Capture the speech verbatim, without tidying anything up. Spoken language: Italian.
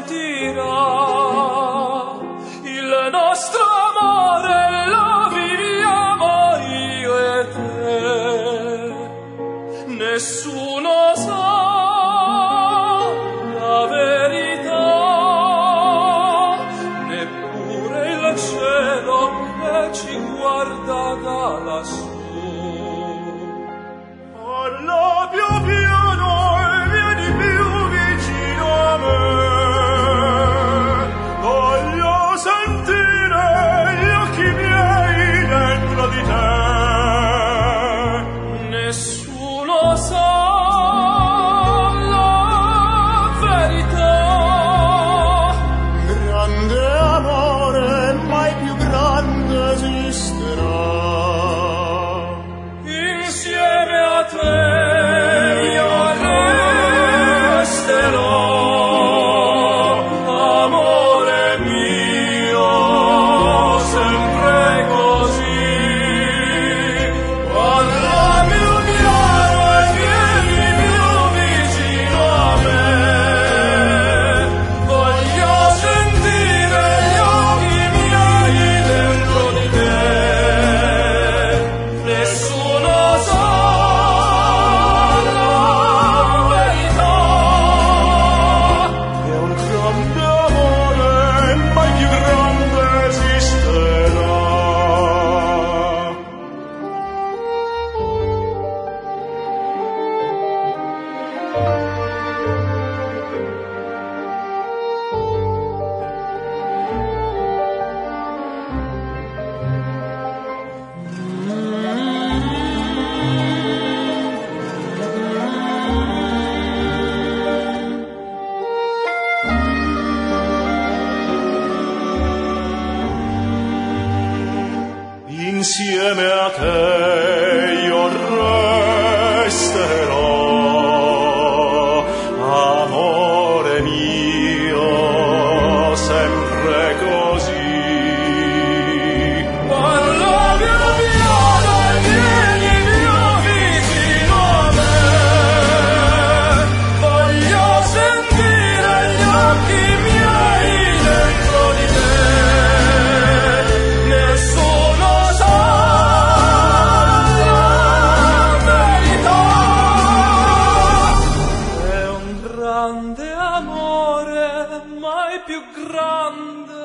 sentirà il nostro amore, lo viviamo io e te. Nessuno sa la verità, neppure il cielo che ci guarda da lassù. Parla più piano e vieni più vicino a me. Voglio sentire gli occhi miei dentro di te. Nessuno sa la verità. Grande amore, mai più grande esisterà. Insieme a te io resterò, amore mio, sempre così. Parla più piano e vieni più vicino a me. Voglio sentire gli occhi miei dentro di te. Nessuno sa la verità. È un grande amore, mai più grande esisterà. Insieme a te io resterò, amore mio, sempre così. Parla più piano e vieni più vicino a me. Voglio sentire gli occhi miei dentro di te. Nessuno sa la verità. È un grande amore, mai più grande